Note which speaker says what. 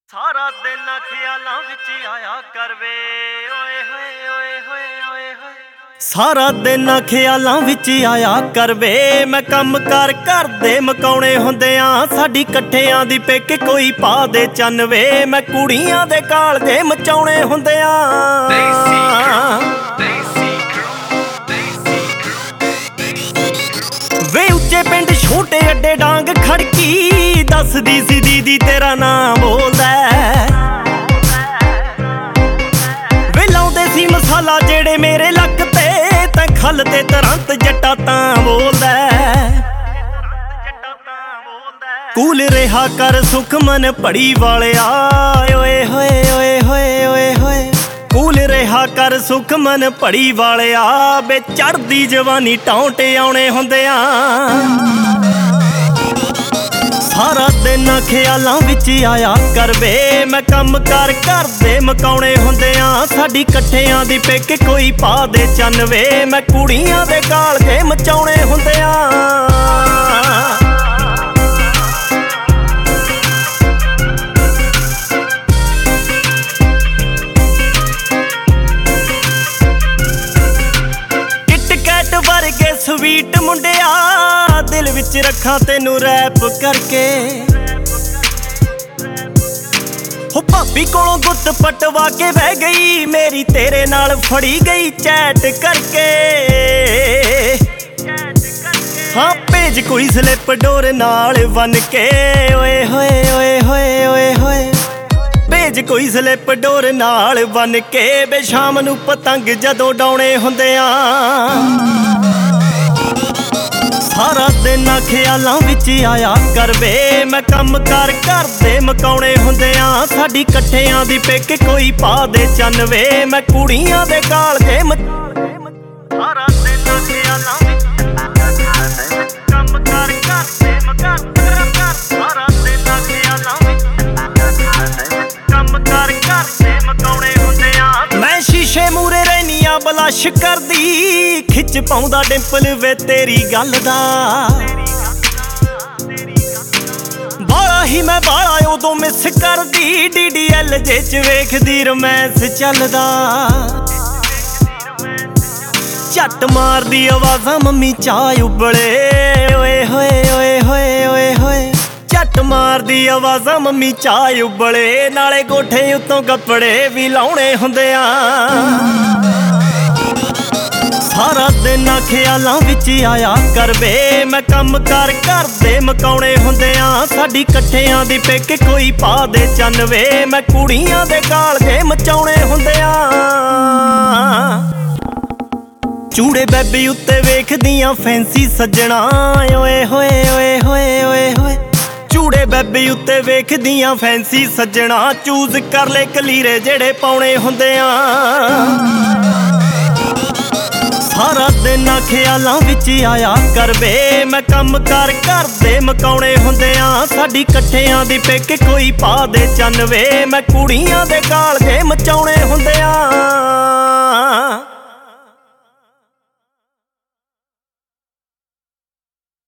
Speaker 1: ਸਾਰਾ ਦਿਨ ਖਿਆਲਾਂ ਵਿੱਚ ਆਇਆ ਕਰਵੇ ਓਏ ਹੋਏ ਓਏ ਹੋਏ ਓਏ ਹੋਏ। ਸਾਰਾ ਦਿਨ ਖਿਆਲਾਂ ਵਿੱਚ ਆਇਆ ਕਰਵੇ ਮੈਂ ਕੰਮ ਕਰ ਕਰਦੇ ਮਕਾਉਣੇ ਹੁੰਦਿਆਂ ਸਾਡੀ ਇਕੱਠਿਆਂ ਦੀ ਪਿੱਕ ਕੋਈ ਪਾ ਦੇ ਚੰਨਵੇ ਮੈਂ ਕੁੜੀਆਂ ਦੇ ਕਾਲਜੇ ਮਚਾਉਣੇ ਹੁੰਦਿਆਂ। ਵੇ ਉੱਚੇ ਪਿੰਡ ਛੋਟੇ ਅੱਡੇ ਡਾਂਗ ਖੜਕੀ ਦੱਸਦੀ ਸੀ ਦੀਦੀ ਤੇਰਾ ਨਾਂ ਬੋਲਦਾ। ਵੇ ਲਾਉਂਦੇ ਸੀ ਮਸਾਲਾ ਜਿਹੜੇ ਮੇਰੇ ਲੱਕ ਤੇ ਤਾਂ ਖੱਲ ਤੇ ਤੁਰੰਤ ਜੱਟਾ ਤਾਂ ਬੋਲਦਾ। ਕੂਲ ਰਿਹਾ ਕਰ ਸੁਖਮਨ ਪੜੀ ਵਾਲਿਆ ਓਏ ਹੋਏ ਓਏ ਹੋਏ ਓਏ ਹੋਏ। ਕੂਲ ਰਿਹਾ ਕਰ ਸੁਖਮਨ ਪੜੀ ਵਾਲਿਆ ਬੇ ਚੜਦੀ ਜਵਾਨੀ ਟੌਂਟੇ ਆਉਣੇ ਹੁੰਦਿਆਂ। ਸਾਰਾ ਦਿਨ ਖਿਆਲਾਂ ਵਿੱਚ ਆਇਆ ਕਰਵੇ ਮੈਂ ਕੰਮ ਕਰ ਕਰਦੇ ਮਕਾਉਣੇ ਹੁੰਦਿਆਂ ਸਾਡੀ ਇਕੱਠਿਆਂ ਦੀ ਪਿੱਕ ਕੋਈ ਪਾ ਦੇ ਚੰਨਵੇ ਮੈਂ ਕੁੜੀਆਂ ਦੇ ਕਾਲਜੇ ਮਚਾਉਣੇ ਹੁੰਦਿਆਂ। ਵਰਗੇ ਸਵੀਟ ਮੁੰਡਿਆ ਦਿਲ ਵਿੱਚ ਰੱਖਾਂ ਤੈਨੂੰ ਰੈਪ ਕਰਕੇ। ਹੋ ਭਾਬੀ ਕੋਲੋਂ ਗੁੱਤ ਪਟਵਾ ਕੇ ਬਹਿ ਗਈ ਮੇਰੀ ਤੇਰੇ ਨਾਲ ਫੜੀ ਗਈ ਚੈਟ ਕਰਕੇ। ਹਾਂ ਭੇਜ ਕੋਈ ਸਲਿੱਪ ਡੋਰ ਨਾਲ ਬਨ ਕੇ ਓਏ ਹੋਏ ਓਏ ਹੋਏ ਓਏ ਹੋਏ। ਭੇਜ ਕੋਈ ਸਲਿੱਪ ਡੋਰ ਨਾਲ ਬਨ ਕੇ ਬੇ ਸ਼ਾਮ ਨੂੰ ਪਤੰਗ ਜਦੋਂ ਡਾਉਣੇ ਹੁੰਦਿਆਂ। ਸਾਰਾ ਦਿਨ ਖਿਆਲਾਂ ਵਿੱਚ ਆਇਆ ਕਰਵੇ ਮੈਂ ਕੰਮ ਕਰ ਕਰਦੇ ਮਕਾਉਣੇ ਹੁੰਦਿਆਂ ਸਾਡੀ ਇਕੱਠਿਆਂ ਦੀ ਪਿੱਕ ਕੋਈ ਪਾ ਦੇ ਚੰਨਵੇ ਮੈਂ ਕੁੜੀਆਂ ਦੇ ਕਾਲਜੇ ਸਾਰਾ ਦਿਨ ਖਿਆਲਾਂ ਵਿੱਚ ਕੰਮ ਕਰ ਕਰਦੇ ਸਾਰਾ ਦਿਨ ਖਿਆਲਾਂ ਵਿੱਚ ਕੰਮ ਕਰ ਕਰਦੇ ਮਕਾਉਣੇ ਹੁੰਦਿਆਂ। ਮੈਂ ਸ਼ੀਸ਼ੇ ਮੂਰੇ ਰਹਿਨੀਆਂ ਬਲਸ਼ ਕਰਦੀ ਖਿੱਚ ਪਾਉਂਦਾ ਡਿੰਪਲ ਵੇ ਤੇਰੀ ਗੱਲ ਦਾ। ਬਾਲਾ ਹੀ ਮੈਂ ਬਾਲਾ ਉਦੋਂ ਮਿਸ ਕਰਦੀ DDL ਜੇ ਚ ਵੇਖਦੀ ਰੋਮੈਂਸ ਚੱਲਦਾ। ਝੱਟ ਮਾਰਦੀ ਆਵਾਜ਼ਾਂ ਮੰਮੀ ਚਾਹ ਉਬਲੇ ਓਏ ਹੋਏ ਓਏ ਹੋਏ ਓਏ ਹੋਏ। ਝੱਟ ਮਾਰਦੀ ਆਵਾਜ਼ਾਂ ਮੰਮੀ ਚਾਹ ਉਬਲੇ ਨਾਲੇ ਕੋਠੇ ਉੱਤੋਂ ਕੱਪੜੇ ਵੀ ਲਾਉਣੇ ਹੁੰਦਿਆਂ। ਸਾਰਾ ਦਿਨ ਖਿਆਲਾਂ ਵਿੱਚ ਆਇਆ ਕਰਵੇ ਮੈਂ ਕੰਮ ਕਰ ਕਰਦੇ ਮਕਾਉਣੇ ਹੁੰਦਿਆਂ ਸਾਡੀ ਇਕੱਠਿਆਂ ਦੀ ਪਿੱਕ ਕੋਈ ਪਾ ਦੇ ਚੰਨਵੇ ਮੈਂ ਕੁੜੀਆਂ ਦੇ ਕਾਲਜੇ ਮਚਾਉਣੇ ਹੁੰਦਿਆਂ। ਚੂੜੇ ਬੈਬੀ ਉੱਤੇ ਵੇਖਦੀਆਂ ਫੈਂਸੀ ਸੱਜਣਾ ਓਏ ਹੋਏ ਓਏ ਹੋਏ ਓਏ ਹੋਏ। ਚੂੜੇ ਬੈਬੀ ਉੱਤੇ ਵੇਖਦੀਆਂ ਫੈਂਸੀ ਸੱਜਣਾ ਚੂਜ਼ ਕਰ ਲੈ ਕਲੀਰੇ ਜਿਹੜੇ ਪਾਉਣੇ ਹੁੰਦਿਆਂ। ਸਾਰਾ ਦਿਨ ਖਿਆਲਾਂ ਵਿੱਚ ਆਇਆ ਕਰਵੇ ਮੈਂ ਕੰਮ ਕਰ ਕਰਦੇ ਮਕਾਉਣੇ ਹੁੰਦਿਆਂ ਸਾਡੀ ਇਕੱਠਿਆਂ ਦੀ ਪਿੱਕ ਕੋਈ ਪਾ ਦੇ ਚੰਨਵੇ ਮੈਂ ਕੁੜੀਆਂ ਦੇ ਕਾਲਜੇ ਮਚਾਉਣੇ ਹੁੰਦਿਆਂ।